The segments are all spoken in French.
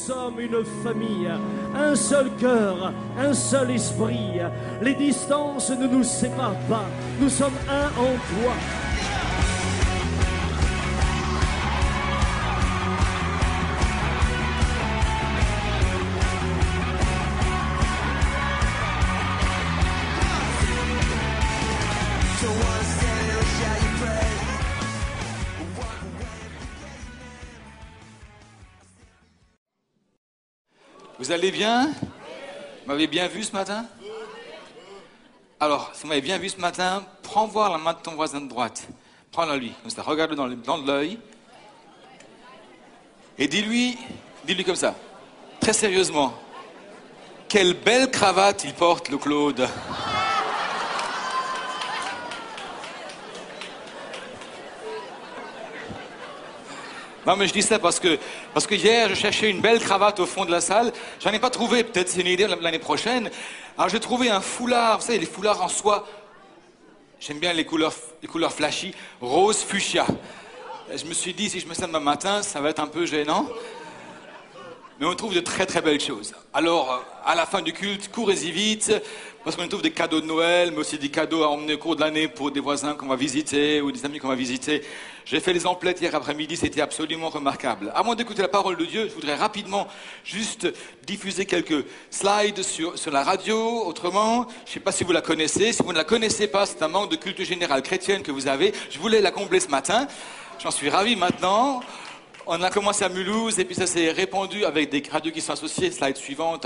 sommes une famille, un seul cœur, un seul esprit. Les distances ne nous séparent pas, nous sommes un en toi. Vous allez bien? Vous m'avez bien vu ce matin? Alors, si vous m'avez bien vu ce matin, prends voir la main de ton voisin de droite. Prends-la lui, comme ça, regarde-le dans le blanc de l'œil. Et dis-lui comme ça, très sérieusement, quelle belle cravate il porte, le Claude. Non, mais je dis ça parce que hier, je cherchais une belle cravate au fond de la salle. J'en ai pas trouvé, peut-être c'est une idée l'année prochaine. Alors j'ai trouvé un foulard, vous savez, les foulards en soie. J'aime bien les couleurs flashy, rose fuchsia. Et je me suis dit, si je mets ça demain matin, ça va être un peu gênant. Mais on trouve de très très belles choses. Alors, à la fin du culte, courez-y vite, parce qu'on trouve des cadeaux de Noël, mais aussi des cadeaux à emmener au cours de l'année pour des voisins qu'on va visiter ou des amis qu'on va visiter. J'ai fait les emplettes hier après-midi, c'était absolument remarquable. Avant d'écouter la parole de Dieu, je voudrais rapidement juste diffuser quelques slides sur la radio. Autrement, je ne sais pas si vous la connaissez. Si vous ne la connaissez pas, c'est un manque de culte général chrétienne que vous avez. Je voulais la combler ce matin. J'en suis ravi maintenant. On a commencé à Mulhouse et puis ça s'est répandu avec des radios qui sont associées. Slide suivante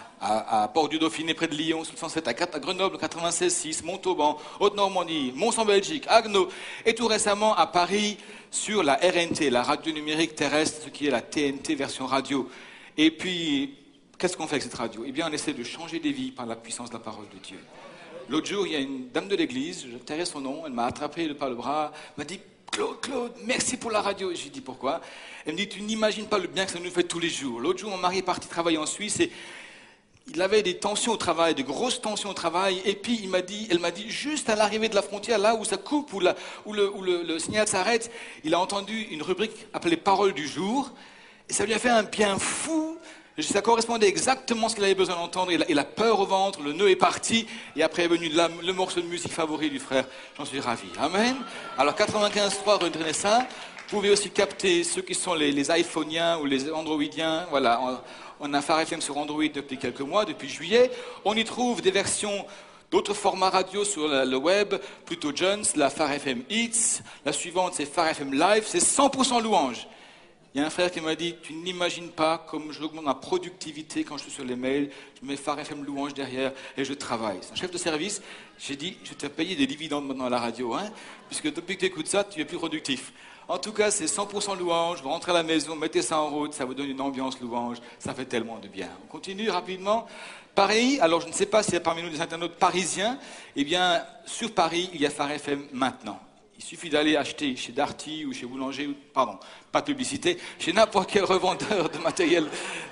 à Port-du-Dauphiné près de Lyon, 107 à Grenoble, 96.6, Montauban, Haute-Normandie, Mons en Belgique, Haguenau et tout récemment à Paris sur la RNT, la radio numérique terrestre, ce qui est la TNT version radio. Et puis, qu'est-ce qu'on fait avec cette radio? Eh bien, on essaie de changer des vies par la puissance de la parole de Dieu. L'autre jour, il y a une dame de l'église, je tairai son nom, elle m'a attrapé par le bras, m'a dit Claude, merci pour la radio. J'ai dit pourquoi? Elle me dit, tu n'imagines pas le bien que ça nous fait tous les jours. L'autre jour, mon mari est parti travailler en Suisse et il avait des tensions au travail, de grosses tensions au travail. Et puis, elle m'a dit, juste à l'arrivée de la frontière, là où ça coupe, où le signal s'arrête, il a entendu une rubrique appelée Paroles du jour. Et ça lui a fait un bien fou. Ça correspondait exactement à ce qu'il avait besoin d'entendre. Il a peur au ventre, le nœud est parti. Et après est venu le morceau de musique favori du frère. J'en suis ravi. Amen. Alors 95.3, retenez ça. Vous pouvez aussi capter ceux qui sont les iPhoniens ou les Androidiens. Voilà, on a Phare FM sur Android depuis quelques mois, depuis juillet. On y trouve des versions d'autres formats radio sur le web. Plutôt Jones, la Phare FM Hits. La suivante, c'est Phare FM Live. C'est 100% louange. Il y a un frère qui m'a dit, tu n'imagines pas comme j'augmente ma productivité quand je suis sur les mails, je mets Phare FM louange derrière et je travaille. C'est un chef de service, j'ai dit, je t'ai payé des dividendes maintenant à la radio, hein, puisque depuis que tu écoutes ça, tu es plus productif. En tout cas, c'est 100% louange, vous rentrez à la maison, mettez ça en route, ça vous donne une ambiance louange, ça fait tellement de bien. On continue rapidement. Paris, alors je ne sais pas s'il y a parmi nous des internautes parisiens, eh bien, sur Paris, il y a Phare FM maintenant. Il suffit d'aller acheter chez Darty ou chez Boulanger, pardon, pas de publicité, chez n'importe quel revendeur de matériel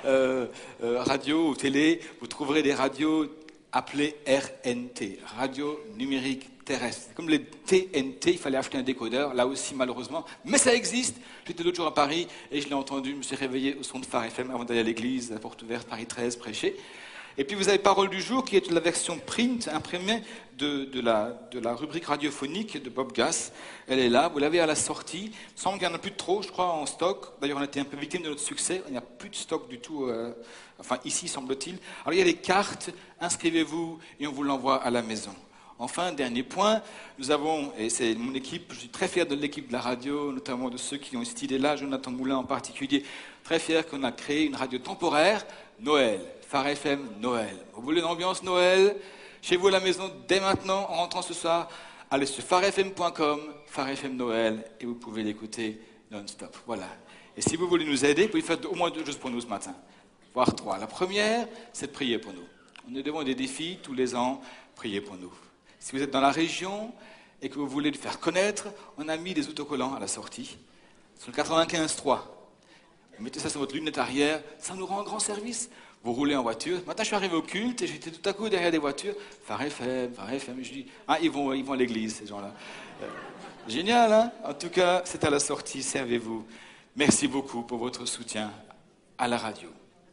radio ou télé, vous trouverez des radios appelées RNT, radio numérique terrestre. Comme les TNT, il fallait acheter un décodeur, là aussi malheureusement, mais ça existe. J'étais l'autre jour à Paris et je l'ai entendu, je me suis réveillé au son de Phare FM avant d'aller à l'église, à la porte ouverte, Paris 13, prêcher. Et puis vous avez Parole du jour qui est la version print imprimée de la rubrique radiophonique de Bob Gass. Elle est là, vous l'avez à la sortie. Il semble qu'il n'y en a plus de trop, je crois, en stock. D'ailleurs, on a été un peu victime de notre succès. Il n'y a plus de stock du tout, enfin ici, semble-t-il. Alors il y a des cartes, inscrivez-vous et on vous l'envoie à la maison. Enfin, dernier point, nous avons, et c'est mon équipe, je suis très fier de l'équipe de la radio, notamment de ceux qui ont eu cette idée-là, Jonathan Moulin en particulier, très fier qu'on a créé une radio temporaire, Noël. Phare FM Noël. Vous voulez une ambiance Noël? Chez vous à la maison, dès maintenant, en rentrant ce soir, allez sur pharefm.com, Phare FM Noël, et vous pouvez l'écouter non-stop. Voilà. Et si vous voulez nous aider, vous pouvez faire au moins 2 choses pour nous ce matin, voire 3. La première, c'est de prier pour nous. On est devant des défis tous les ans, priez pour nous. Si vous êtes dans la région et que vous voulez le faire connaître, on a mis des autocollants à la sortie, sur le 95.3. Vous mettez ça sur votre lunette arrière, ça nous rend un grand service. Vous roulez en voiture. Maintenant, je suis arrivé au culte et j'étais tout à coup derrière des voitures. Phare FM. Je dis, ah, ils vont à l'église, ces gens-là. Génial, hein? En tout cas, c'est à la sortie, servez-vous. Merci beaucoup pour votre soutien à la radio.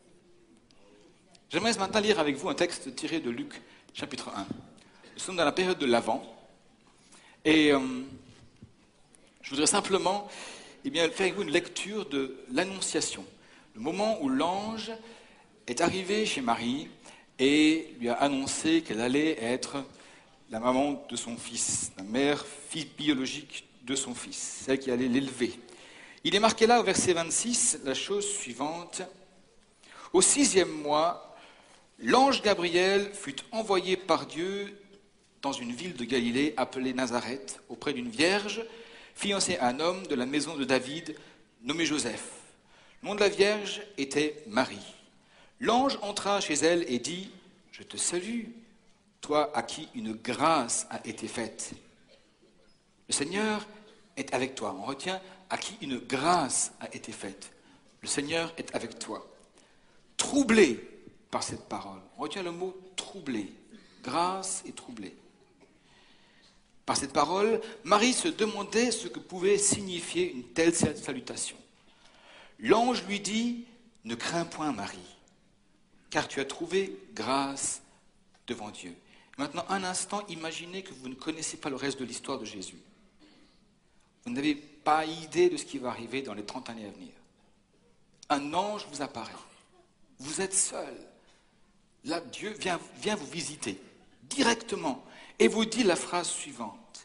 J'aimerais ce matin lire avec vous un texte tiré de Luc, chapitre 1. Nous sommes dans la période de l'Avent. Et je voudrais simplement faire avec vous une lecture de l'Annonciation. Le moment où l'ange est arrivé chez Marie et lui a annoncé qu'elle allait être la maman de son fils, la mère fille biologique de son fils, celle qui allait l'élever. Il est marqué là au verset 26 la chose suivante. Au 6e mois, l'ange Gabriel fut envoyé par Dieu dans une ville de Galilée appelée Nazareth, auprès d'une vierge, fiancée à un homme de la maison de David, nommé Joseph. Le nom de la vierge était Marie. L'ange entra chez elle et dit « Je te salue, toi à qui une grâce a été faite. Le Seigneur est avec toi. » On retient « à qui une grâce a été faite. » Le Seigneur est avec toi. Troublé par cette parole. On retient le mot « troublé ». Grâce et troublé. Par cette parole, Marie se demandait ce que pouvait signifier une telle salutation. L'ange lui dit « Ne crains point, Marie, car tu as trouvé grâce devant Dieu. » Maintenant, un instant, imaginez que vous ne connaissez pas le reste de l'histoire de Jésus. Vous n'avez pas idée de ce qui va arriver dans les 30 années à venir. Un ange vous apparaît. Vous êtes seul. Là, Dieu vient vous visiter directement et vous dit la phrase suivante.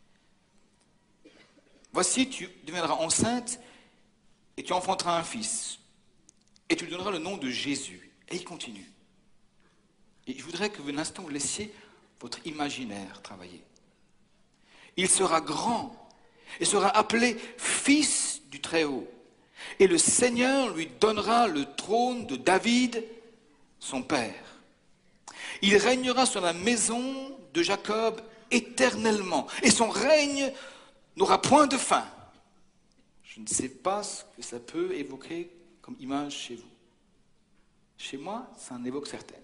« Voici, tu deviendras enceinte et tu enfanteras un fils. Et tu lui donneras le nom de Jésus. » Et il continue. Et je voudrais que un instant vous laissiez votre imaginaire travailler. Il sera grand et sera appelé Fils du Très-Haut. Et le Seigneur lui donnera le trône de David, son père. Il régnera sur la maison de Jacob éternellement. Et son règne n'aura point de fin. Je ne sais pas ce que ça peut évoquer comme image chez vous. Chez moi, ça en évoque certaines.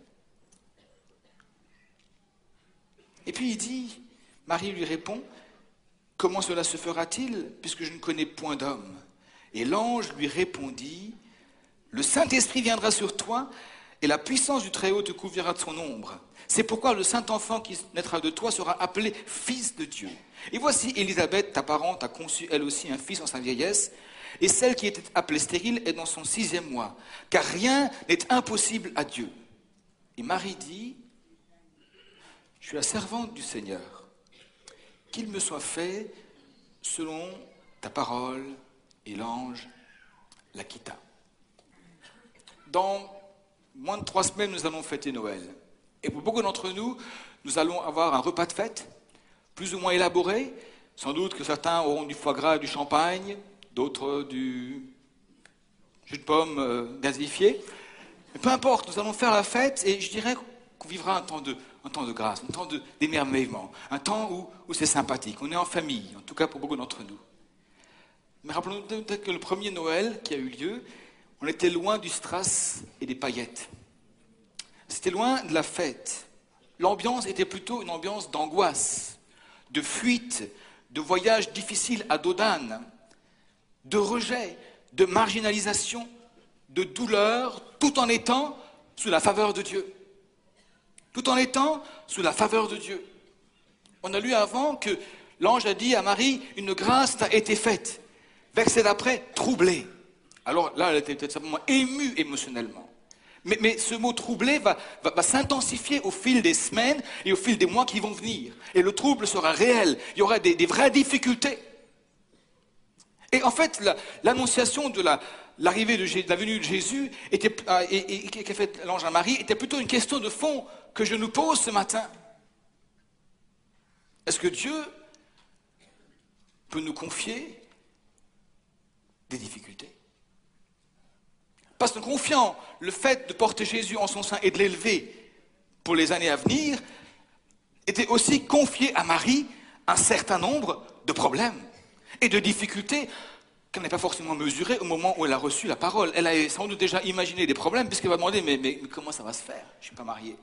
Et puis il dit, Marie lui répond, « Comment cela se fera-t-il, puisque je ne connais point d'homme ?» Et l'ange lui répondit, « Le Saint-Esprit viendra sur toi, et la puissance du Très-Haut te couvrira de son ombre. C'est pourquoi le Saint-Enfant qui naîtra de toi sera appelé Fils de Dieu. Et voici Élisabeth, ta parente, a conçu elle aussi un fils en sa vieillesse, et celle qui était appelée stérile est dans son 6e mois, car rien n'est impossible à Dieu. » Et Marie dit, « Je suis la servante du Seigneur, qu'il me soit fait selon ta parole. » Et l'ange la quitta. Dans moins de 3 semaines, nous allons fêter Noël. Et pour beaucoup d'entre nous, nous allons avoir un repas de fête, plus ou moins élaboré. Sans doute que certains auront du foie gras et du champagne, d'autres du jus de pomme gasifié. Mais peu importe, nous allons faire la fête et je dirais qu'on vivra un temps de grâce, un temps d'émerveillement, un temps où c'est sympathique. On est en famille, en tout cas pour beaucoup d'entre nous. Mais rappelons-nous peut-être que le premier Noël qui a eu lieu, on était loin du strass et des paillettes. C'était loin de la fête. L'ambiance était plutôt une ambiance d'angoisse, de fuite, de voyage difficile à dos d'âne, de rejet, de marginalisation, de douleur, tout en étant sous la faveur de Dieu. Tout en étant sous la faveur de Dieu. On a lu avant que l'ange a dit à Marie, une grâce t'a été faite. Verset d'après, troublée. Alors là, elle était peut-être simplement émue émotionnellement. Mais ce mot troublé va s'intensifier au fil des semaines et au fil des mois qui vont venir. Et le trouble sera réel. Il y aura des vraies difficultés. Et en fait, l'annonciation de l'arrivée de la venue de Jésus qu'a fait l'ange à Marie était plutôt une question de fond que je nous pose ce matin. Est-ce que Dieu peut nous confier des difficultés? Parce que confiant le fait de porter Jésus en son sein et de l'élever pour les années à venir, était aussi confié à Marie un certain nombre de problèmes et de difficultés qu'elle n'a pas forcément mesurées au moment où elle a reçu la parole. Elle a sans doute déjà imaginé des problèmes puisqu'elle va demander mais comment ça va se faire? Je ne suis pas mariée.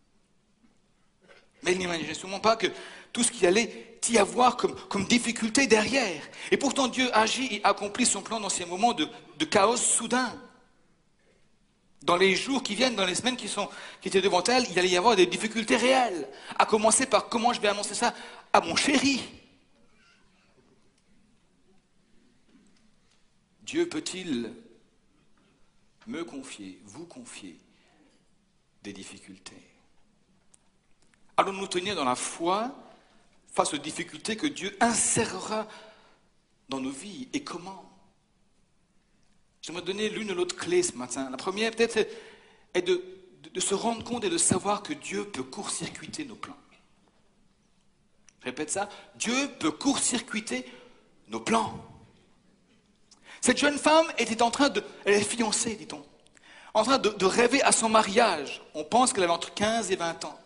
Mais elle n'imaginait sûrement pas que tout ce qu'il allait y avoir comme difficulté derrière. Et pourtant Dieu agit et accomplit son plan dans ces moments de chaos soudain. Dans les jours qui viennent, dans les semaines qui étaient devant elle, il allait y avoir des difficultés réelles. À commencer par comment je vais annoncer ça à mon chéri. Dieu peut-il me confier, vous confier des difficultés? Allons-nous tenir dans la foi face aux difficultés que Dieu insérera dans nos vies? Et comment? J'aimerais donner l'une ou l'autre clé ce matin. La première, peut-être, est de se rendre compte et de savoir que Dieu peut court-circuiter nos plans. Je répète ça. Dieu peut court-circuiter nos plans. Cette jeune femme était elle est fiancée, dit-on, en train de rêver à son mariage. On pense qu'elle avait entre 15 et 20 ans.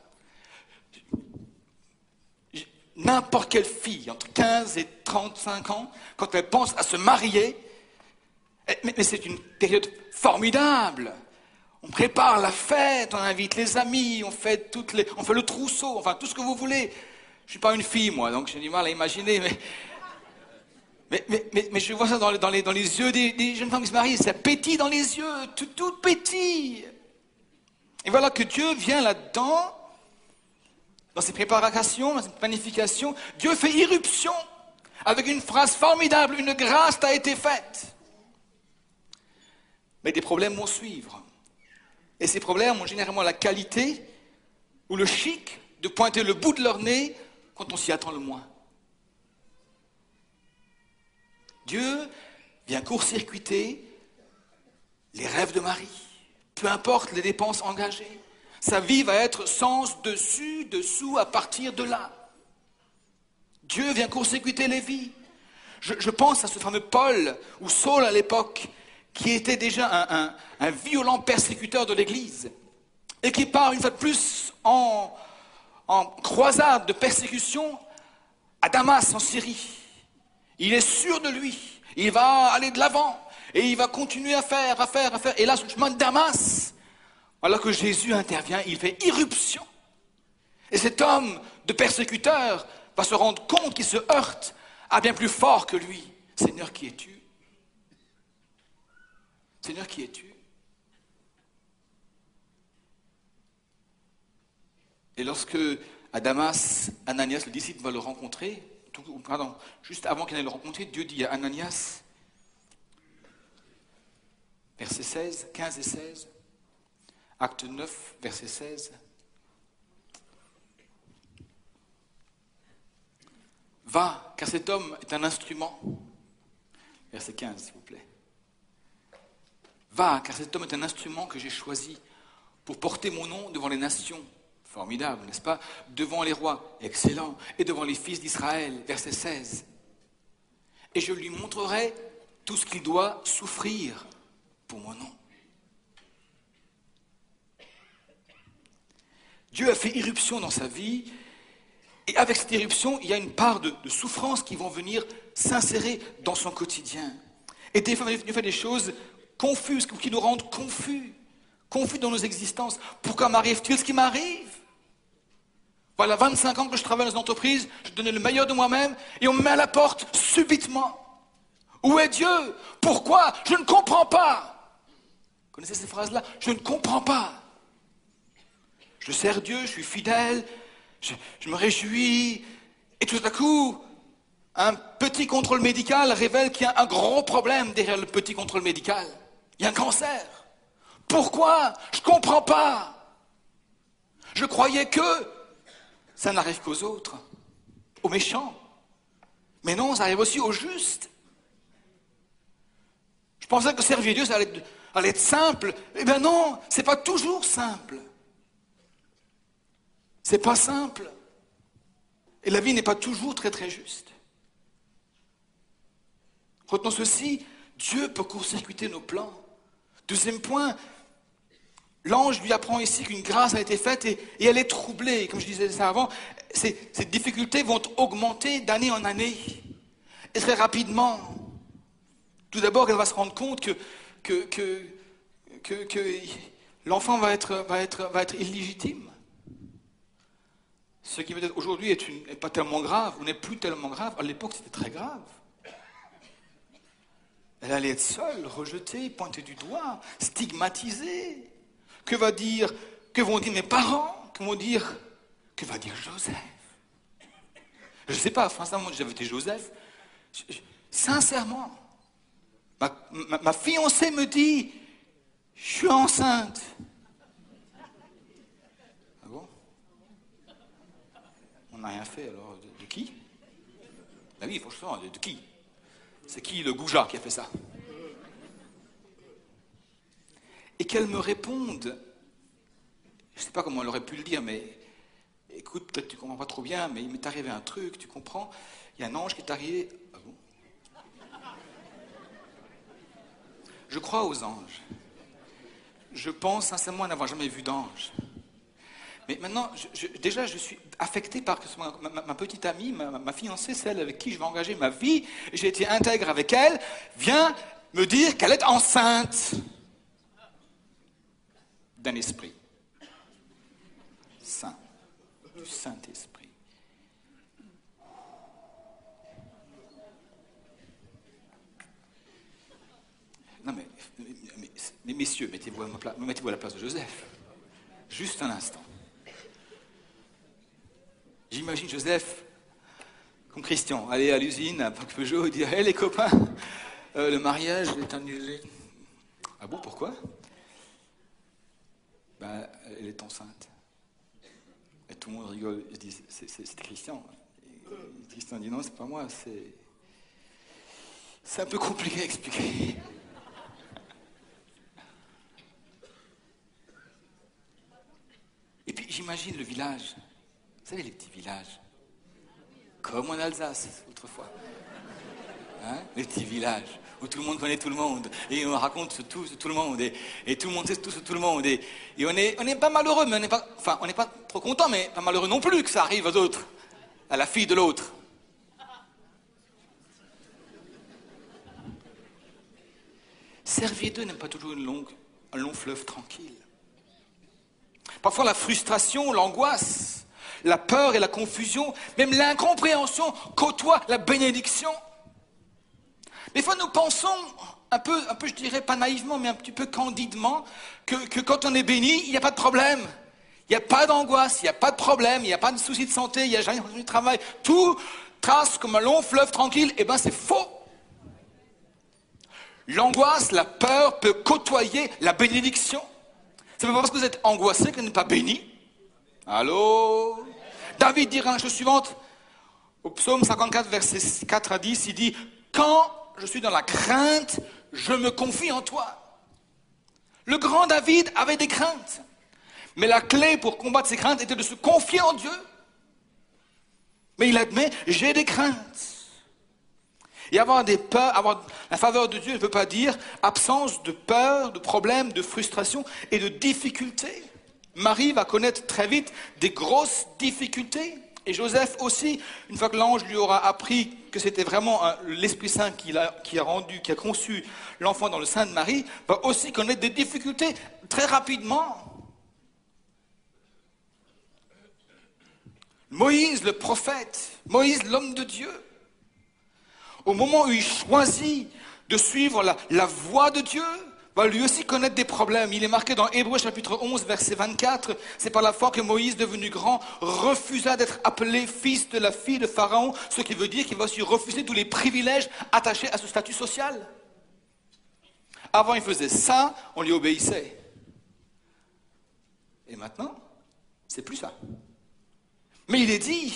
N'importe quelle fille, entre 15 et 35 ans, quand elle pense à se marier, mais c'est une période formidable. On prépare la fête, on invite les amis, on fait le trousseau, enfin tout ce que vous voulez. Je ne suis pas une fille, moi, donc j'ai du mal à imaginer, mais je vois ça dans les yeux des jeunes femmes qui se marient, ça pétille dans les yeux, tout pétille. Et voilà que Dieu vient là-dedans, dans ses préparations, dans ses planifications, Dieu fait irruption avec une phrase formidable, une grâce t'a été faite. Mais des problèmes vont suivre. Et ces problèmes ont généralement la qualité ou le chic de pointer le bout de leur nez quand on s'y attend le moins. Dieu vient court-circuiter les rêves de Marie. Peu importe les dépenses engagées. Sa vie va être sens dessus, dessous, à partir de là. Dieu vient court-circuiter les vies. Je pense à ce fameux Paul, ou Saul à l'époque, qui était déjà un violent persécuteur de l'Église, et qui part une fois de plus en croisade de persécution à Damas, en Syrie. Il est sûr de lui, il va aller de l'avant, et il va continuer à faire. Et là, sur le chemin de Damas, alors que Jésus intervient, il fait irruption. Et cet homme de persécuteur va se rendre compte qu'il se heurte à bien plus fort que lui. Seigneur, qui es-tu? Seigneur, qui es-tu? Et lorsque à Damas, Ananias, le disciple, va le rencontrer, juste avant qu'il aille le rencontrer, Dieu dit à Ananias, versets 16, 15 et 16, acte 9, verset 16, va, car cet homme est un instrument. Verset 15, s'il vous plaît. Va, car cet homme est un instrument que j'ai choisi pour porter mon nom devant les nations. Formidable, n'est-ce pas? Devant les rois, excellent. Et devant les fils d'Israël, verset 16. Et je lui montrerai tout ce qu'il doit souffrir pour mon nom. Dieu a fait irruption dans sa vie. Et avec cette irruption, il y a une part de souffrance qui vont venir s'insérer dans son quotidien. Et des fois, il fait des choses confuses, qui nous rendent confus dans nos existences. Pourquoi m'arrive-t-il ce qui m'arrive? Voilà 25 ans que je travaille dans une entreprise, je donnais le meilleur de moi-même, et on me met à la porte subitement. Où est Dieu? Pourquoi? Je ne comprends pas. Vous connaissez ces phrases-là? Je ne comprends pas. Je sers Dieu, je suis fidèle, je me réjouis, et tout à coup, un petit contrôle médical révèle qu'il y a un gros problème derrière le petit contrôle médical. Il y a un cancer. Pourquoi? Je ne comprends pas. Je croyais que ça n'arrive qu'aux autres, aux méchants. Mais non, ça arrive aussi aux justes. Je pensais que servir Dieu, ça allait être simple. Eh bien non, c'est pas toujours simple. C'est pas simple. Et la vie n'est pas toujours très très juste. Retenons ceci, Dieu peut court-circuiter nos plans. Deuxième point, l'ange lui apprend ici qu'une grâce a été faite et elle est troublée. Comme je disais ça avant, ces difficultés vont augmenter d'année en année. Et très rapidement. Tout d'abord, elle va se rendre compte que l'enfant va être illégitime. Ce qui peut-être aujourd'hui n'est pas tellement grave, ou n'est plus tellement grave. À l'époque, c'était très grave. Elle allait être seule, rejetée, pointée du doigt, stigmatisée. Que vont dire mes parents? Que va dire Joseph? Je ne sais pas, sincèrement, j'avais été Joseph. Sincèrement, ma fiancée me dit, je suis enceinte. Ah bon? On n'a rien fait, alors de qui? Ben oui, franchement, de qui? C'est qui le goujat qui a fait ça? Et qu'elle me réponde, je ne sais pas comment elle aurait pu le dire, mais écoute, peut-être tu ne comprends pas trop bien, mais il m'est arrivé un truc, tu comprends? Il y a un ange qui est arrivé. Ah bon? Je crois aux anges. Je pense sincèrement n'avoir jamais vu d'ange. Mais maintenant, déjà, je suis affecté par ma petite amie, ma fiancée, celle avec qui je vais engager ma vie. J'ai été intègre avec elle, vient me dire qu'elle est enceinte d'un esprit saint, du Saint-Esprit. Non mais messieurs, mettez-vous à la place de Joseph. Juste un instant. J'imagine Joseph, comme Christian, aller à l'usine, à Peugeot, et dire « Hé les copains, le mariage est annulé. » Ah bon, pourquoi? Ben, elle est enceinte. Et tout le monde rigole. Je dis, c'est Christian. Et Christian dit, non, c'est pas moi, c'est un peu compliqué à expliquer. Et puis j'imagine le village. Vous savez, les petits villages. Comme en Alsace, autrefois. Hein? Les petits villages, où tout le monde connaît tout le monde, et on raconte tout sur tout le monde, et tout le monde sait tout sur tout le monde, et on n'est pas malheureux, mais on n'est pas trop content, mais pas malheureux non plus que ça arrive aux autres, à la fille de l'autre. Servir d'eux n'aime pas toujours un long fleuve tranquille. Parfois la frustration, l'angoisse, la peur et la confusion, même l'incompréhension côtoient la bénédiction. Des fois, nous pensons, un peu, je dirais, pas naïvement, mais un petit peu candidement, que quand on est béni, il n'y a pas de problème. Il n'y a pas d'angoisse, il n'y a pas de problème, il n'y a pas de souci de santé, il n'y a jamais de travail. Tout trace comme un long fleuve tranquille. Eh bien, c'est faux. L'angoisse, la peur peut côtoyer la bénédiction. Ce n'est pas parce que vous êtes angoissé que vous n'êtes pas béni. Allô? David dira la chose suivante. Au psaume 54, versets 4 à 10, il dit « Quand je suis dans la crainte, je me confie en toi. » Le grand David avait des craintes. Mais la clé pour combattre ses craintes était de se confier en Dieu. Mais il admet, j'ai des craintes. Et avoir des peurs, avoir la faveur de Dieu ne veut pas dire absence de peur, de problèmes, de frustration et de difficultés. Marie va connaître très vite des grosses difficultés. Et Joseph aussi, une fois que l'ange lui aura appris que c'était vraiment l'Esprit Saint qui a conçu l'enfant dans le sein de Marie, va aussi connaître des difficultés très rapidement. Moïse, le prophète, Moïse, l'homme de Dieu, au moment où il choisit de suivre la voie de Dieu, va lui aussi connaître des problèmes. Il est marqué dans Hébreux chapitre 11, verset 24. C'est par la foi que Moïse, devenu grand, refusa d'être appelé fils de la fille de Pharaon, ce qui veut dire qu'il va aussi refuser tous les privilèges attachés à ce statut social. Avant, il faisait ça, on lui obéissait. Et maintenant, c'est plus ça. Mais il est dit,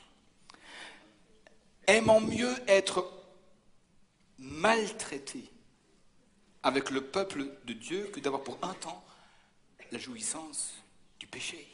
aimant mieux être maltraité avec le peuple de Dieu que d'avoir pour un temps la jouissance du péché.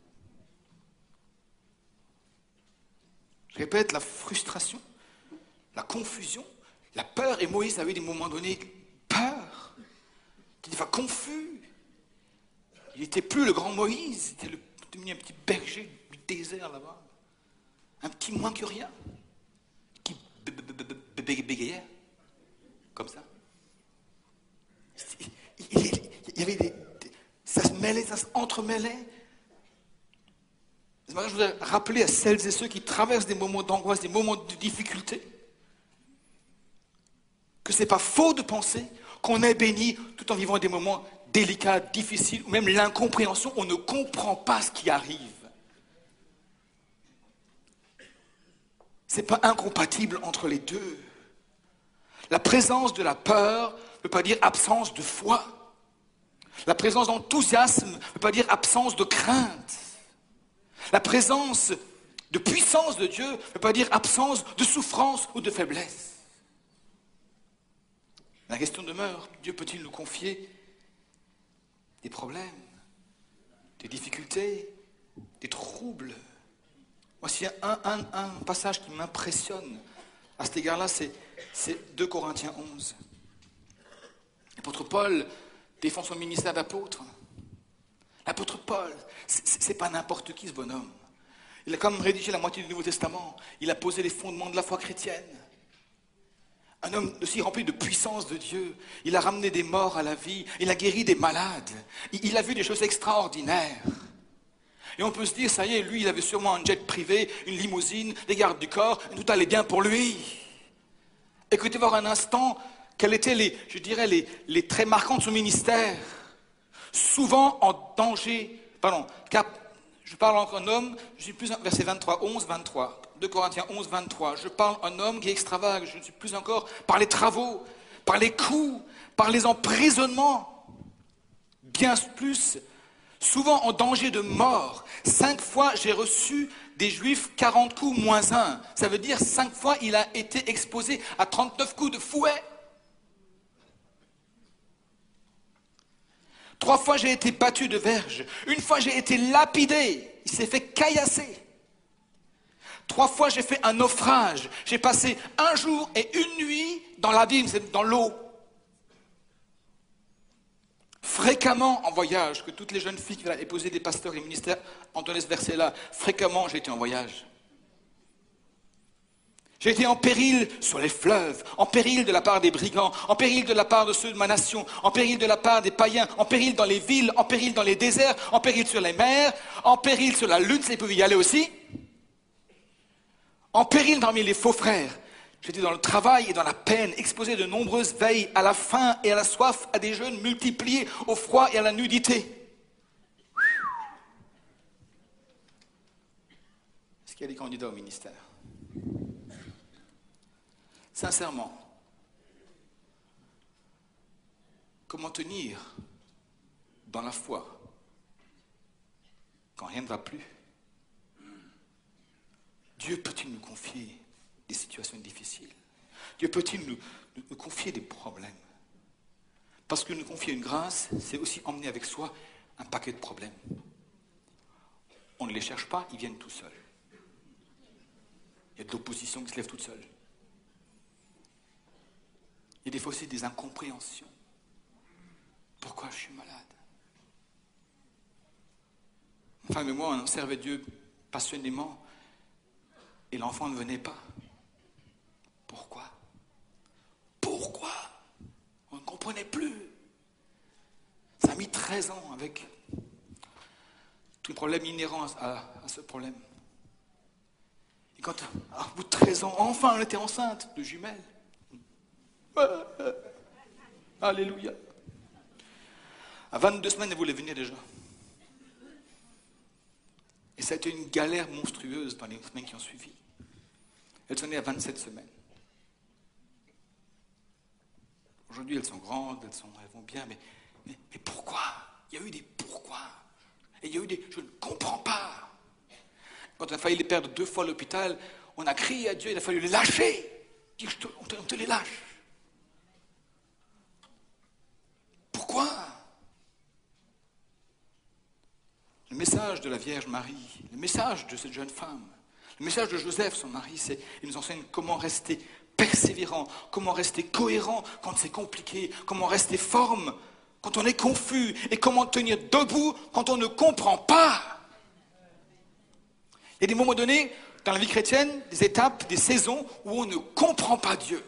Je répète, la frustration, la confusion, la peur, et Moïse avait des moments donnés peur, des fois confus. Il n'était plus le grand Moïse, il était devenu un petit berger du désert là-bas, un petit moins que rien, qui bégayait, comme ça. Il y avait ça se mêlait, ça se entremêlait. Je voudrais rappeler à celles et ceux qui traversent des moments d'angoisse, des moments de difficulté, que ce n'est pas faux de penser qu'on est béni tout en vivant des moments délicats, difficiles, ou même l'incompréhension, on ne comprend pas ce qui arrive. Ce n'est pas incompatible entre les deux. La présence de la peur ne veut pas dire absence de foi. La présence d'enthousiasme ne veut pas dire absence de crainte. La présence de puissance de Dieu ne veut pas dire absence de souffrance ou de faiblesse. La question demeure, Dieu peut-il nous confier des problèmes, des difficultés, des troubles? Voici un passage qui m'impressionne. À cet égard-là, c'est 2 Corinthiens 11. L'apôtre Paul défend son ministère d'apôtre. L'apôtre Paul, c'est pas n'importe qui ce bonhomme. Il a quand même rédigé la moitié du Nouveau Testament. Il a posé les fondements de la foi chrétienne. Un homme aussi rempli de puissance de Dieu. Il a ramené des morts à la vie. Il a guéri des malades. Il a vu des choses extraordinaires. Et on peut se dire, ça y est, lui, il avait sûrement un jet privé, une limousine, des gardes du corps, et tout allait bien pour lui. Écoutez voir un instant quels étaient les traits marquants de son ministère. Souvent en danger, car je parle encore un homme, je suis plus, verset 23, 11, 23, 2 Corinthiens 11, 23, je parle un homme qui est extravague, je ne suis plus encore par les travaux, par les coups, par les emprisonnements, bien plus, souvent en danger de mort. 5 fois j'ai reçu des Juifs 40 coups moins 1. Ça veut dire 5 fois il a été exposé à 39 coups de fouet. 3 fois j'ai été battu de verge. 1 fois j'ai été lapidé. Il s'est fait caillasser. 3 fois j'ai fait un naufrage. J'ai passé 1 jour et 1 nuit dans l'abîme, dans l'eau. Fréquemment en voyage, que toutes les jeunes filles qui veulent épouser des pasteurs et ministères entonnaient ce verset-là. Fréquemment j'ai été en voyage. J'ai été en péril sur les fleuves, en péril de la part des brigands, en péril de la part de ceux de ma nation, en péril de la part des païens, en péril dans les villes, en péril dans les déserts, en péril sur les mers, en péril sur la lune, ça ils pouvaient y aller aussi. En péril parmi les faux frères. J'étais dans le travail et dans la peine, exposé de nombreuses veilles, à la faim et à la soif, à des jeûnes multipliés, au froid et à la nudité. Est-ce qu'il y a des candidats au ministère? Sincèrement, comment tenir dans la foi quand rien ne va plus? Dieu peut-il nous confier des situations difficiles? Dieu peut-il nous confier des problèmes? Parce que nous confier une grâce, c'est aussi emmener avec soi un paquet de problèmes. On ne les cherche pas, ils viennent tout seuls. Il y a de l'opposition qui se lève toute seule. Il y a des fois aussi des incompréhensions. Pourquoi je suis malade? Ma femme et moi, on servait Dieu passionnément et l'enfant ne venait pas. Pourquoi? Pourquoi? On ne comprenait plus. Ça a mis 13 ans avec tous les problèmes inhérents à ce problème. Et quand, au bout de 13 ans, enfin, on était enceinte de jumelles. Alléluia. À 22 semaines, elle voulait venir déjà. Et ça a été une galère monstrueuse dans les semaines qui ont suivi. Elles sont nées à 27 semaines. Aujourd'hui, elles sont grandes, elles vont bien, mais pourquoi? Il y a eu des pourquoi. Et il y a eu des je ne comprends pas. Quand on a failli les perdre 2 fois à l'hôpital, on a crié à Dieu, il a fallu les lâcher. Dire, on te les lâche. Pourquoi? Le message de la Vierge Marie, le message de cette jeune femme, le message de Joseph, son mari, il nous enseigne comment rester persévérant, comment rester cohérent quand c'est compliqué, comment rester ferme quand on est confus et comment tenir debout quand on ne comprend pas. Il y a des moments donnés dans la vie chrétienne, des étapes, des saisons où on ne comprend pas Dieu.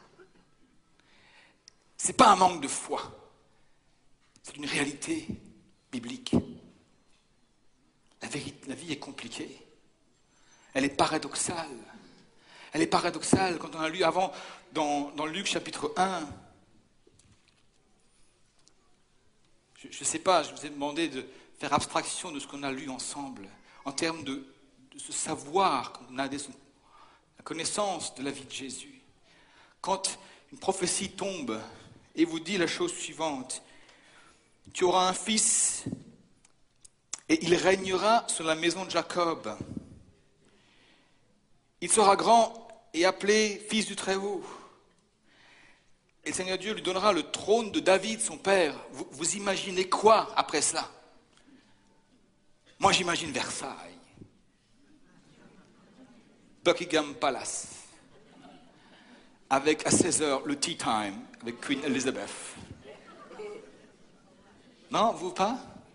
Ce n'est pas un manque de foi. C'est une réalité biblique. La vie est compliquée. Elle est paradoxale. Elle est paradoxale quand on a lu avant dans Luc chapitre 1. Je ne sais pas, je vous ai demandé de faire abstraction de ce qu'on a lu ensemble, en termes de ce savoir qu'on a, la connaissance de la vie de Jésus. Quand une prophétie tombe et vous dit la chose suivante, tu auras un fils et il régnera sur la maison de Jacob. Il sera grand et appelé fils du Très-Haut. Et le Seigneur Dieu lui donnera le trône de David, son père. Vous imaginez quoi après cela? Moi, j'imagine Versailles. Buckingham Palace. Avec à 16h le tea time avec Queen Elizabeth. Non, vous pas?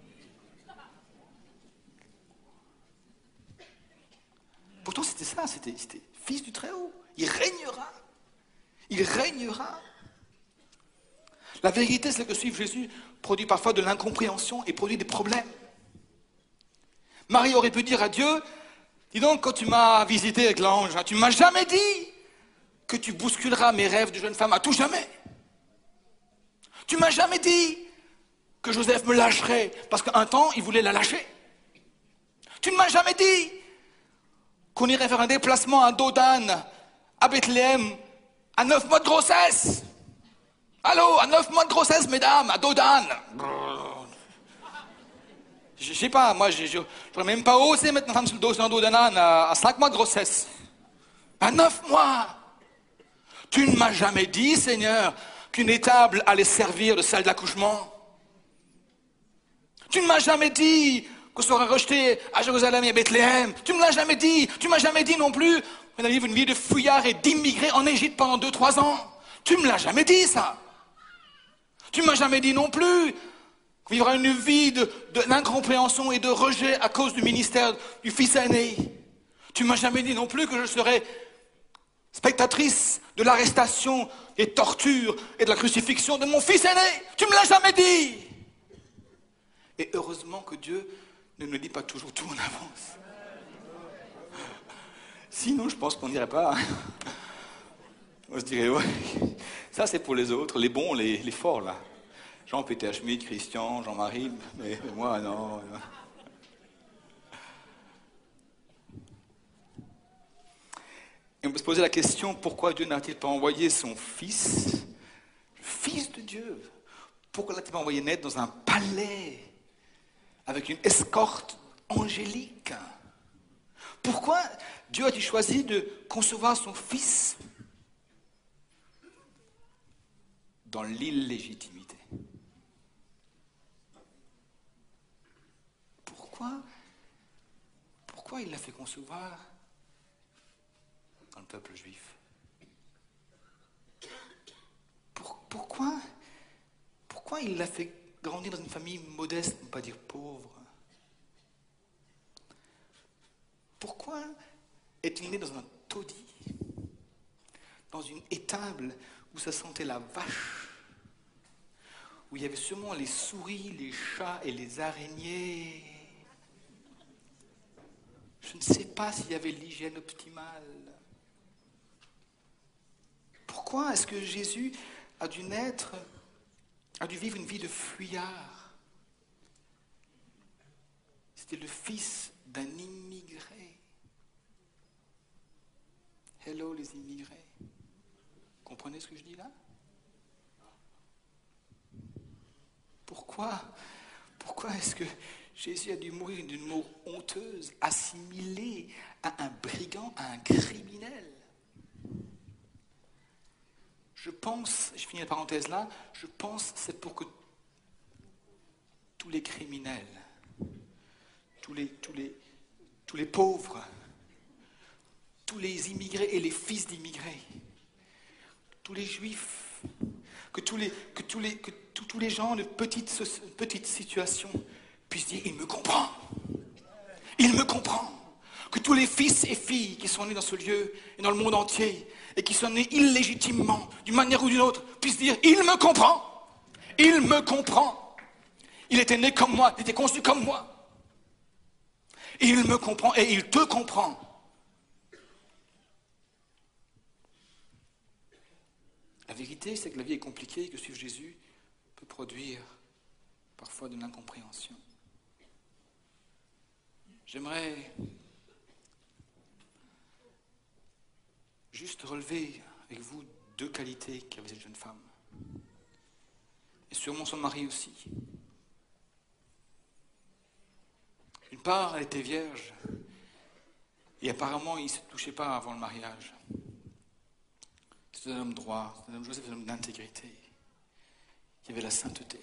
Pourtant, c'était ça, c'était fils du Très-Haut. Il régnera. Il régnera. La vérité, c'est que suivre Jésus produit parfois de l'incompréhension et produit des problèmes. Marie aurait pu dire à Dieu, dis donc, quand tu m'as visité avec l'ange, tu ne m'as jamais dit que tu bousculeras mes rêves de jeune femme à tout jamais. Tu ne m'as jamais dit que Joseph me lâcherait, parce qu'un temps, il voulait la lâcher. Tu ne m'as jamais dit qu'on irait faire un déplacement à dos d'âne, à Bethléem, à 9 mois de grossesse. Allô, à 9 mois de grossesse, mesdames, à dos d'âne. Je sais pas, moi, j'aurais même pas osé mettre ma femme sur le dos d'un âne à 5 mois de grossesse. À 9 mois. Tu ne m'as jamais dit, Seigneur, qu'une étable allait servir de salle d'accouchement. Tu ne m'as jamais dit qu'on serait rejeté à Jérusalem et à Bethléem. Tu ne me l'as jamais dit. Tu ne m'as jamais dit non plus qu'on allait vivre une vie de fuyard et d'immigré en Égypte pendant 2-3 ans. Tu ne me l'as jamais dit, ça. Tu ne m'as jamais dit non plus qu'on vivra une vie d'incompréhension et de rejet à cause du ministère du fils aîné. Tu ne m'as jamais dit non plus que je serais spectatrice de l'arrestation, des tortures et de la crucifixion de mon fils aîné. Tu ne me l'as jamais dit. Et heureusement que Dieu ne nous dit pas toujours tout en avance. Sinon, je pense qu'on n'irait pas. On se dirait, ouais, ça c'est pour les autres, les bons, les forts, là. Jean-Peter Schmitt, Christian, Jean-Marie, mais moi, non. Et on peut se poser la question, pourquoi Dieu n'a-t-il pas envoyé son fils, le fils de Dieu? Pourquoi l'a-t-il pas envoyé naître dans un palais avec une escorte angélique? Pourquoi Dieu a-t-il choisi de concevoir son fils dans l'illégitimité? Pourquoi il l'a fait concevoir dans le peuple juif? Pourquoi il l'a fait grandir dans une famille modeste, ne pas dire pauvre? Pourquoi est-il né dans un taudis, dans une étable où ça sentait la vache, où il y avait sûrement les souris, les chats et les araignées? Je ne sais pas s'il y avait l'hygiène optimale. Pourquoi est-ce que Jésus a dû vivre une vie de fuyard? C'était le fils d'un immigré. Hello les immigrés. Comprenez ce que je dis là? Pourquoi est-ce que Jésus a dû mourir d'une mort honteuse, assimilé à un brigand, à un criminel? Je pense, je finis la parenthèse là, je pense que c'est pour que tous les criminels, tous les pauvres, tous les immigrés et les fils d'immigrés, tous les juifs, que tous les gens de petite situation puissent dire, il me comprend. Il me comprend. Que tous les fils et filles qui sont nés dans ce lieu et dans le monde entier et qui sont nés illégitimement, d'une manière ou d'une autre, puissent dire, il me comprend. Il me comprend. Il était né comme moi, il était conçu comme moi. Il me comprend et il te comprend. La vérité, c'est que la vie est compliquée et que suivre Jésus peut produire parfois de l'incompréhension. J'aimerais juste relever avec vous 2 qualités qu'avait cette jeune femme. Et sûrement son mari aussi. D'une part, elle était vierge. Et apparemment, il ne se touchait pas avant le mariage. C'était un homme droit, c'était un homme Joseph, un homme d'intégrité, qui avait la sainteté.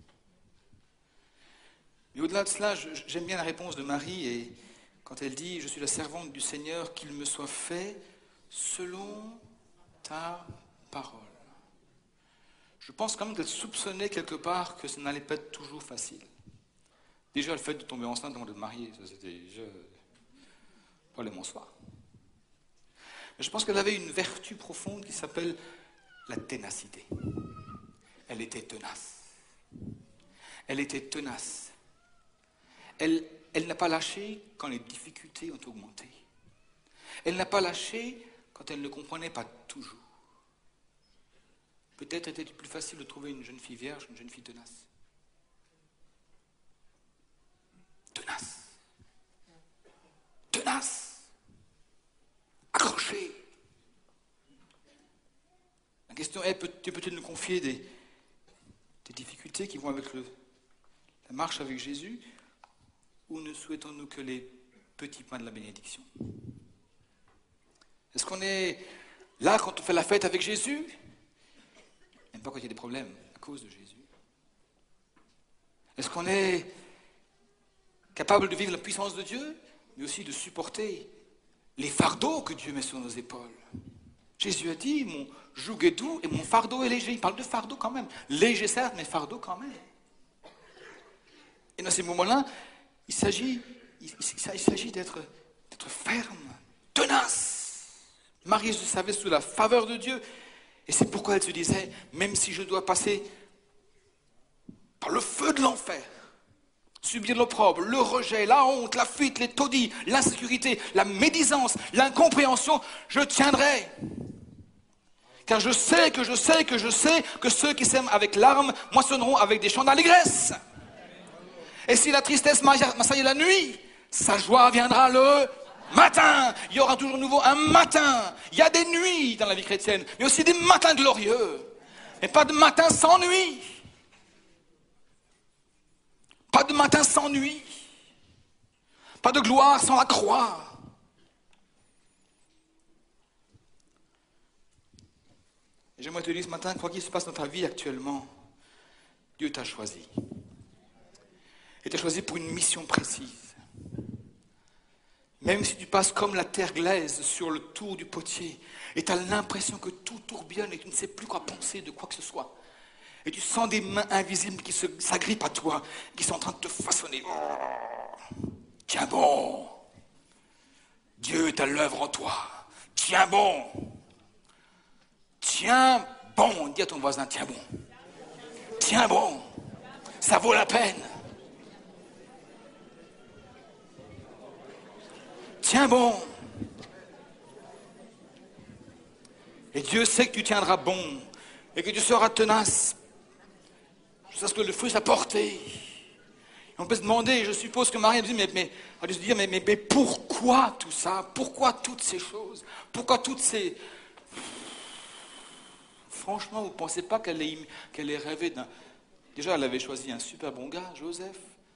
Mais au-delà de cela, j'aime bien la réponse de Marie, et quand elle dit « Je suis la servante du Seigneur, qu'il me soit fait selon ta parole ». Je pense quand même qu'elle soupçonnait quelque part que ça n'allait pas être toujours facile. Déjà, le fait de tomber enceinte avant de te marier, ça c'était déjà pas le bonsoir. Mais je pense qu'elle avait une vertu profonde qui s'appelle la ténacité. Elle était tenace. Elle était tenace. Elle n'a pas lâché quand les difficultés ont augmenté. Elle n'a pas lâché quand elle ne comprenait pas toujours. Peut-être était-il plus facile de trouver une jeune fille vierge qu'une jeune fille tenace. Tenace. Tenace. Accroché. La question est, peux-tu nous confier des difficultés qui vont avec la marche avec Jésus, ou ne souhaitons-nous que les petits pains de la bénédiction? Est-ce qu'on est là quand on fait la fête avec Jésus? Même pas quand il y a des problèmes à cause de Jésus. Est-ce qu'on est capable de vivre la puissance de Dieu, mais aussi de supporter les fardeaux que Dieu met sur nos épaules? Jésus a dit, mon joug est doux et mon fardeau est léger. Il parle de fardeau quand même. Léger certes, mais fardeau quand même. Et dans ces moments-là, il s'agit d'être ferme, tenace. Marie se savait sous la faveur de Dieu. Et c'est pourquoi elle se disait, même si je dois passer par le feu de l'enfer, subir l'opprobre, le rejet, la honte, la fuite, les taudis, l'insécurité, la médisance, l'incompréhension, je tiendrai. Car je sais que ceux qui s'aiment avec larmes moissonneront avec des chants d'allégresse. Et si la tristesse m'assaille la nuit, sa joie viendra le matin. Il y aura toujours de nouveau un matin. Il y a des nuits dans la vie chrétienne, mais aussi des matins glorieux. Mais pas de matin sans nuit. Pas de matin sans nuit. Pas de gloire sans la croix. Et j'aimerais te dire ce matin, quoi qu'il se passe dans ta vie actuellement, Dieu t'a choisi. Et t'a choisi pour une mission précise. Même si tu passes comme la terre glaise sur le tour du potier, et tu as l'impression que tout tourbillonne et que tu ne sais plus quoi penser de quoi que ce soit, et tu sens des mains invisibles qui s'agrippent à toi, qui sont en train de te façonner. Oh, tiens bon, Dieu est à l'œuvre en toi. Tiens bon. Tiens bon, dis à ton voisin, tiens bon. Tiens bon, ça vaut la peine. Tiens bon. Et Dieu sait que tu tiendras bon et que tu seras tenace jusqu'à ce que le feu soit porté. Et on peut se demander, je suppose que Marie a dit, mais pourquoi tout ça? Pourquoi toutes ces choses? Pourquoi toutes ces... Franchement, vous ne pensez pas qu'elle ait rêvé d'un... Déjà, elle avait choisi un super bon gars, Joseph,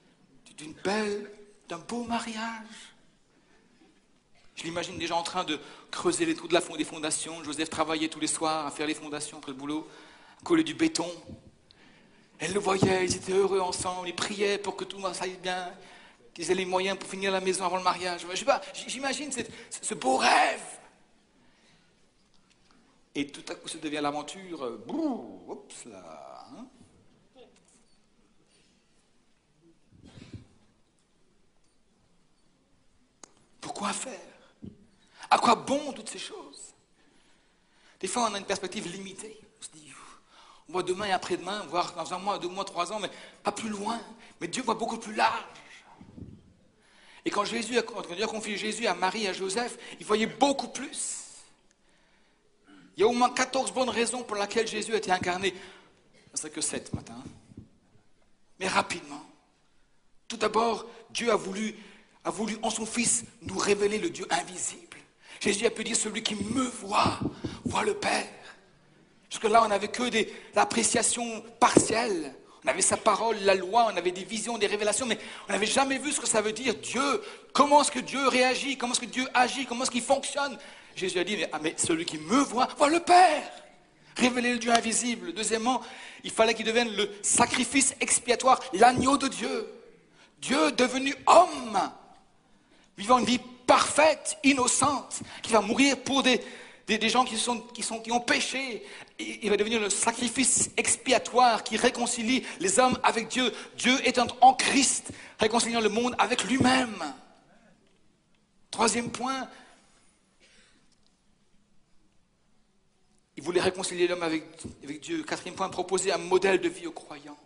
d'un beau mariage. Je l'imagine déjà en train de creuser les trous des fondations. Joseph travaillait tous les soirs à faire les fondations après le boulot, à coller du béton. Elle le voyait, ils étaient heureux ensemble, ils priaient pour que tout aille bien, qu'ils aient les moyens pour finir la maison avant le mariage. Je sais pas, j'imagine ce beau rêve. Et tout à coup, ça devient l'aventure. Oups là. Hein? Pourquoi faire? À quoi bon toutes ces choses? Des fois, on a une perspective limitée. On se dit, on voit demain et après-demain, voire dans un mois, 2 mois, 3 ans, mais pas plus loin. Mais Dieu voit beaucoup plus large. Et quand Dieu a confié Jésus à Marie et à Joseph, il voyait beaucoup plus. Il y a au moins 14 bonnes raisons pour lesquelles Jésus a été incarné. Ce n'est que 7 ce matin. Mais rapidement. Tout d'abord, Dieu a voulu en son Fils nous révéler le Dieu invisible. Jésus a pu dire, celui qui me voit, voit le Père. Jusque-là, on n'avait que l'appréciation partielle. On avait sa parole, la loi, on avait des visions, des révélations, mais on n'avait jamais vu ce que ça veut dire, Dieu. Comment est-ce que Dieu réagit? Comment est-ce que Dieu agit? Comment est-ce qu'il fonctionne? Jésus a dit, mais celui qui me voit, voit le Père. Révéler le Dieu invisible. Deuxièmement, il fallait qu'il devienne le sacrifice expiatoire, l'agneau de Dieu. Dieu devenu homme, vivant une vie parfaite, innocente, qui va mourir pour des gens qui ont péché. Il va devenir le sacrifice expiatoire qui réconcilie les hommes avec Dieu. Dieu étant en Christ, réconciliant le monde avec lui-même. Troisième point, il voulait réconcilier l'homme avec Dieu. Quatrième point, proposer un modèle de vie aux croyants.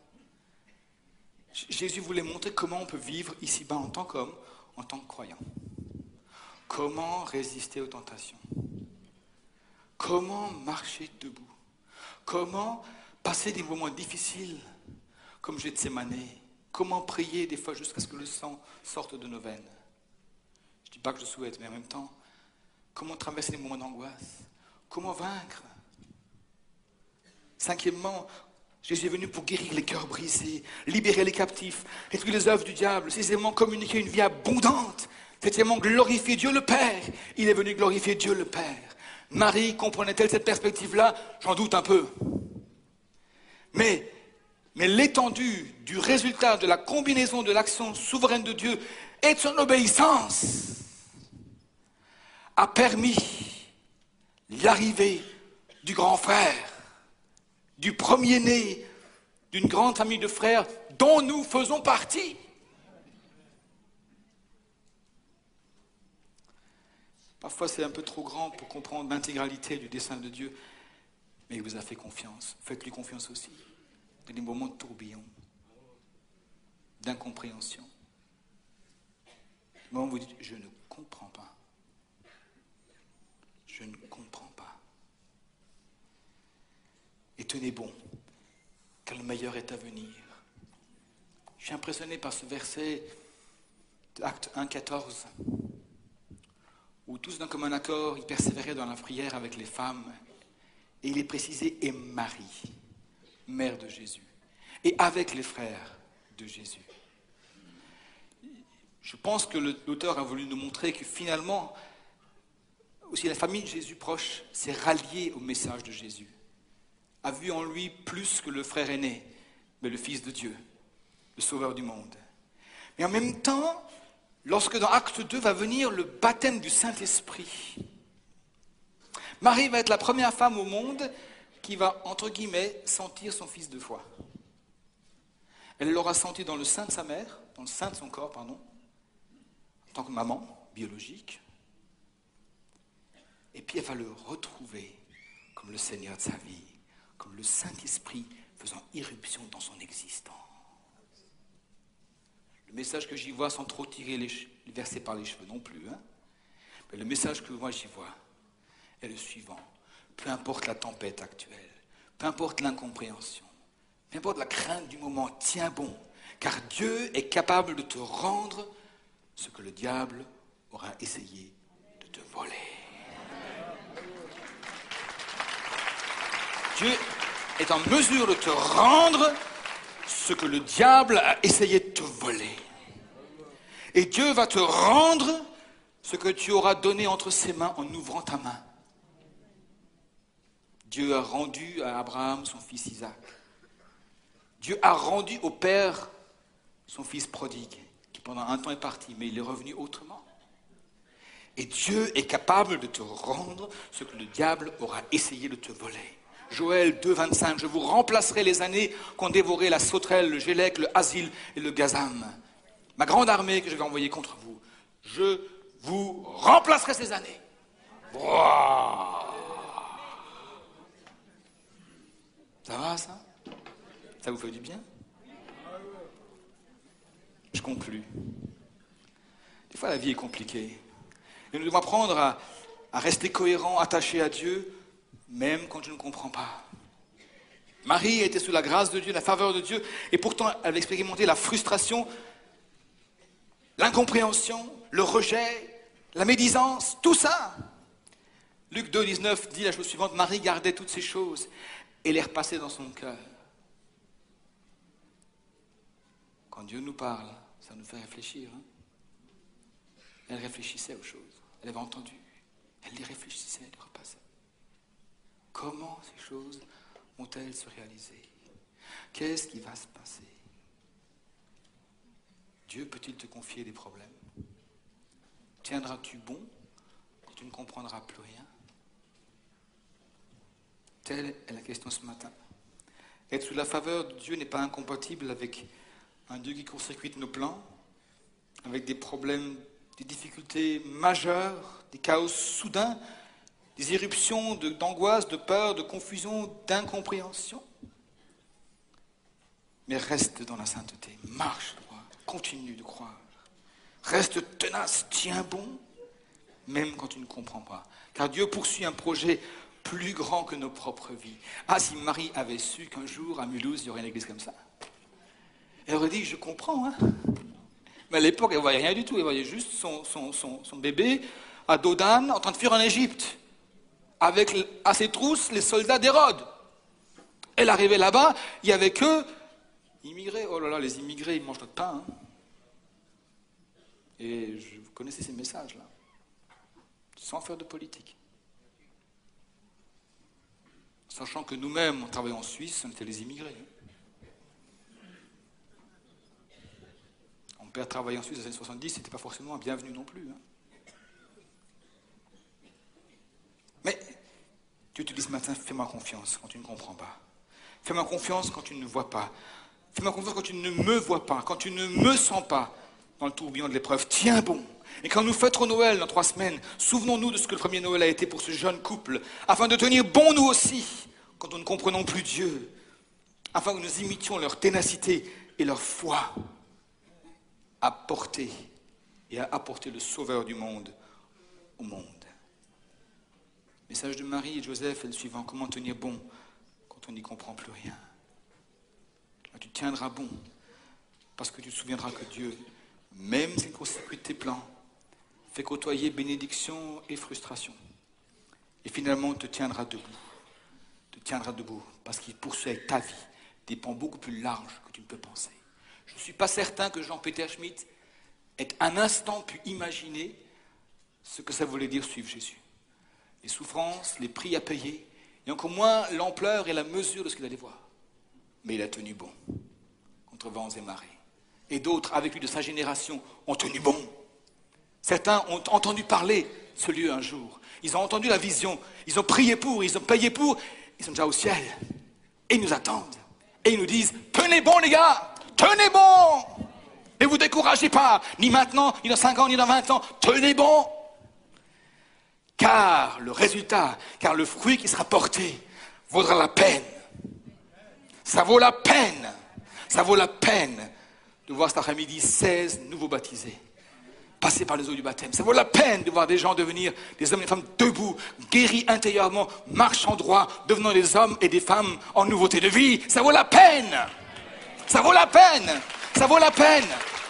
Jésus voulait montrer comment on peut vivre ici-bas en tant qu'homme, en tant que croyant. Comment résister aux tentations? Comment marcher debout? Comment passer des moments difficiles comme Gethsémane? Comment prier des fois jusqu'à ce que le sang sorte de nos veines? Je ne dis pas que je souhaite, mais en même temps, comment traverser les moments d'angoisse? Comment vaincre? Cinquièmement, Jésus est venu pour guérir les cœurs brisés, libérer les captifs, détruire les œuvres du diable. Sixièmement, communiquer une vie abondante. Septièmement, glorifier Dieu le Père. Il est venu glorifier Dieu le Père. Marie comprenait-elle cette perspective-là? J'en doute un peu. Mais l'étendue du résultat de la combinaison de l'action souveraine de Dieu et de son obéissance a permis l'arrivée du grand frère, du premier-né d'une grande famille de frères dont nous faisons partie. Parfois, c'est un peu trop grand pour comprendre l'intégralité du dessein de Dieu, mais il vous a fait confiance. Faites-lui confiance aussi. Dans des moments de tourbillon, d'incompréhension. Au moment où vous dites, je ne comprends pas. Je ne comprends pas. Et tenez bon, car le meilleur est à venir. Je suis impressionné par ce verset d'Actes 1,14, où tous d'un commun accord, ils persévéraient dans la prière avec les femmes, et il est précisé, et Marie, mère de Jésus, et avec les frères de Jésus. Je pense que l'auteur a voulu nous montrer que finalement, aussi la famille de Jésus proche s'est ralliée au message de Jésus, a vu en lui plus que le frère aîné, mais le Fils de Dieu, le Sauveur du monde. Mais en même temps, lorsque dans Acte 2 va venir le baptême du Saint-Esprit, Marie va être la première femme au monde qui va, entre guillemets, sentir son fils deux fois. Elle l'aura senti dans le sein de sa mère, dans le sein de son corps, pardon, en tant que maman biologique. Et puis elle va le retrouver comme le Seigneur de sa vie, comme le Saint-Esprit faisant irruption dans son existence. Le message que j'y vois, sans trop tirer les versets par les cheveux non plus, mais le message que moi j'y vois est le suivant. Peu importe la tempête actuelle, peu importe l'incompréhension, peu importe la crainte du moment, tiens bon, car Dieu est capable de te rendre ce que le diable aura essayé de te voler. Dieu est en mesure de te rendre ce que le diable a essayé de te voler. Et Dieu va te rendre ce que tu auras donné entre ses mains en ouvrant ta main. Dieu a rendu à Abraham son fils Isaac. Dieu a rendu au père son fils prodigue, qui pendant un temps est parti, mais il est revenu autrement. Et Dieu est capable de te rendre ce que le diable aura essayé de te voler. Joël 2, 25, je vous remplacerai les années qu'ont dévoré la sauterelle, le gélec, le asile et le gazam. Ma grande armée que je vais envoyer contre vous, je vous remplacerai ces années. Wow. Ça va, ça? Ça vous fait du bien? Je conclus. Des fois, la vie est compliquée. Et nous devons apprendre à rester cohérents, attachés à Dieu, même quand je ne comprends pas. Marie était sous la grâce de Dieu, la faveur de Dieu, et pourtant elle avait expérimenté la frustration, l'incompréhension, le rejet, la médisance, tout ça. Luc 2, 19 dit la chose suivante, Marie gardait toutes ces choses et les repassait dans son cœur. Quand Dieu nous parle, ça nous fait réfléchir. Hein? Elle réfléchissait aux choses, elle avait entendu, elle les réfléchissait, elle les repassait. Comment ces choses vont-elles se réaliser? Qu'est-ce qui va se passer? Dieu peut-il te confier des problèmes? Tiendras-tu bon et tu ne comprendras plus rien? Telle est la question ce matin. Être sous la faveur de Dieu n'est pas incompatible avec un Dieu qui court-circuite nos plans, avec des problèmes, des difficultés majeures, des chaos soudains, des éruptions d'angoisse, de peur, de confusion, d'incompréhension. Mais reste dans la sainteté, marche droit, continue de croire. Reste tenace, tiens bon, même quand tu ne comprends pas. Car Dieu poursuit un projet plus grand que nos propres vies. Ah, si Marie avait su qu'un jour, à Mulhouse, il y aurait une église comme ça. Elle aurait dit, je comprends, hein. Mais à l'époque, elle ne voyait rien du tout. Elle voyait juste son bébé à dos d'âne en train de fuir en Égypte. Avec à ses trousses les soldats d'Hérode. Elle arrivait là-bas, il n'y avait que immigrés. Oh là là, les immigrés, ils mangent notre pain. Hein. Et vous connaissez ces messages-là. Sans faire de politique. Sachant que nous-mêmes, on travaillait en Suisse, on était les immigrés. Mon père travaillait en Suisse dans les années 70, c'était pas forcément un bienvenu non plus. Hein. Mais Dieu te dit ce matin, fais-moi confiance quand tu ne comprends pas. Fais-moi confiance quand tu ne vois pas. Fais-moi confiance quand tu ne me vois pas, quand tu ne me sens pas dans le tourbillon de l'épreuve. Tiens bon. Et quand nous fêterons Noël dans 3 semaines, souvenons-nous de ce que le premier Noël a été pour ce jeune couple, afin de tenir bon nous aussi, quand nous ne comprenons plus Dieu, afin que nous imitions leur ténacité et leur foi à porter et à apporter le Sauveur du monde au monde. Le message de Marie et de Joseph est le suivant. Comment tenir bon quand on n'y comprend plus rien? Là, tu tiendras bon parce que tu te souviendras que Dieu, même s'il court-circuite tes plans, fait côtoyer bénédiction et frustration. Et finalement, te tiendra debout. Te tiendra debout parce qu'il poursuit avec ta vie des pans beaucoup plus larges que tu ne peux penser. Je ne suis pas certain que Jean-Peter Schmitt ait un instant pu imaginer ce que ça voulait dire suivre Jésus. Les souffrances, les prix à payer, et encore moins l'ampleur et la mesure de ce qu'il allait voir. Mais il a tenu bon, contre vents et marées. Et d'autres, avec lui de sa génération, ont tenu bon. Certains ont entendu parler de ce lieu un jour. Ils ont entendu la vision, ils ont prié pour, ils ont payé pour, ils sont déjà au ciel. Et ils nous attendent. Et ils nous disent, tenez bon les gars, tenez bon. Ne vous découragez pas, ni maintenant, ni dans 5 ans, ni dans 20 ans, tenez bon. Car le résultat, car le fruit qui sera porté vaudra la peine. Ça vaut la peine. Ça vaut la peine de voir cet après-midi 16 nouveaux baptisés passer par les eaux du baptême. Ça vaut la peine de voir des gens devenir des hommes et des femmes debout, guéris intérieurement, marchant droit, devenant des hommes et des femmes en nouveauté de vie. Ça vaut la peine. Ça vaut la peine. Ça vaut la peine.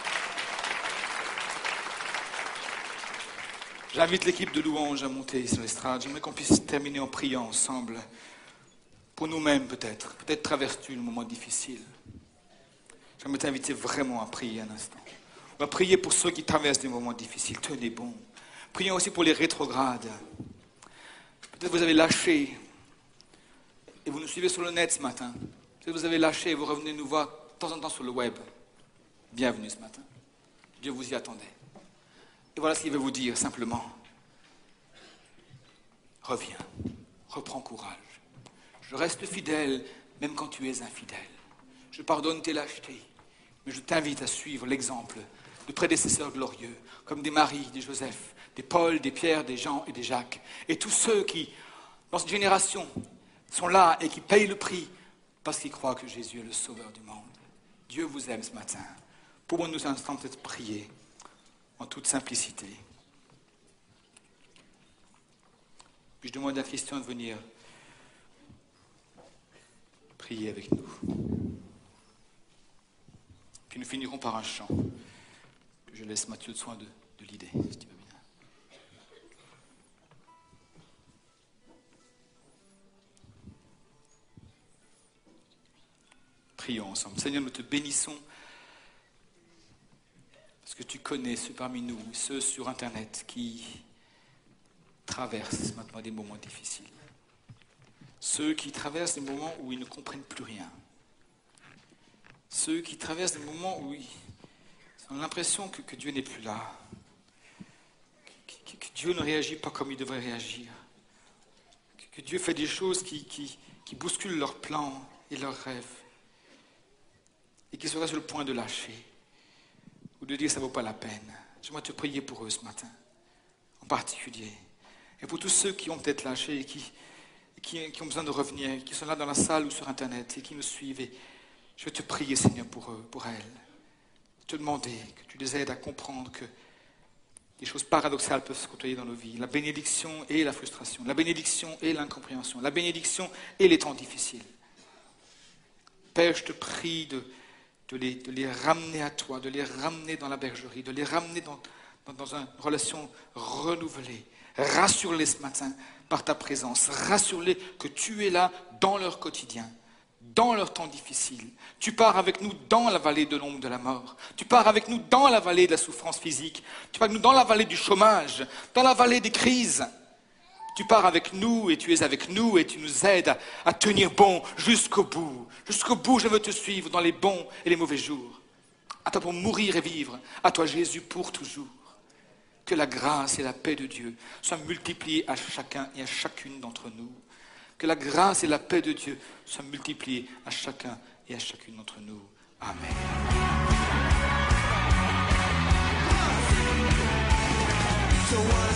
J'invite l'équipe de louange à monter sur l'estrade. J'aimerais qu'on puisse terminer en priant ensemble. Pour nous-mêmes peut-être. Peut-être traverses-tu le moment difficile. J'aimerais t'inviter vraiment à prier un instant. On va prier pour ceux qui traversent des moments difficiles. Tenez bon. Prions aussi pour les rétrogrades. Peut-être vous avez lâché. Et vous nous suivez sur le net ce matin. Peut-être vous avez lâché et vous revenez nous voir de temps en temps sur le web. Bienvenue ce matin. Dieu vous y attendait. Et voilà ce qu'il veut vous dire simplement. Reviens, reprends courage. Je reste fidèle même quand tu es infidèle. Je pardonne tes lâchetés, mais je t'invite à suivre l'exemple de prédécesseurs glorieux, comme des Marie, des Joseph, des Paul, des Pierre, des Jean et des Jacques. Et tous ceux qui, dans cette génération, sont là et qui payent le prix parce qu'ils croient que Jésus est le Sauveur du monde. Dieu vous aime ce matin. Pouvons-nous un instant peut-être prier en toute simplicité. Puis je demande à Christian de venir prier avec nous. Puis nous finirons par un chant que je laisse Mathieu le soin de l'idée, si tu veux bien. Prions ensemble. Seigneur, nous te bénissons parce que tu connais ceux parmi nous, ceux sur Internet qui traversent maintenant des moments difficiles. Ceux qui traversent des moments où ils ne comprennent plus rien. Ceux qui traversent des moments où ils ont l'impression que Dieu n'est plus là. Que Dieu ne réagit pas comme il devrait réagir. Que Dieu fait des choses qui bousculent leurs plans et leurs rêves. Et qui seraient sur le point de lâcher. Ou de dire ça ne vaut pas la peine. J'aimerais te prier pour eux ce matin. En particulier. Et pour tous ceux qui ont peut-être lâché et qui ont besoin de revenir, qui sont là dans la salle ou sur Internet et qui nous suivent. Et je veux te prier, Seigneur, pour eux, pour elles. Te demander que tu les aides à comprendre que des choses paradoxales peuvent se côtoyer dans nos vies. La bénédiction et la frustration. La bénédiction et l'incompréhension. La bénédiction et les temps difficiles. Père, je te prie de les ramener à toi, de les ramener dans la bergerie, de les ramener dans une relation renouvelée. Rassure-les ce matin par ta présence. Rassure-les que tu es là dans leur quotidien, dans leur temps difficile. Tu pars avec nous dans la vallée de l'ombre de la mort. Tu pars avec nous dans la vallée de la souffrance physique. Tu pars avec nous dans la vallée du chômage, dans la vallée des crises. Tu pars avec nous et tu es avec nous et tu nous aides à tenir bon jusqu'au bout. Jusqu'au bout, je veux te suivre dans les bons et les mauvais jours. À toi pour mourir et vivre. À toi, Jésus, pour toujours. Que la grâce et la paix de Dieu soient multipliées à chacun et à chacune d'entre nous. Que la grâce et la paix de Dieu soient multipliées à chacun et à chacune d'entre nous. Amen. So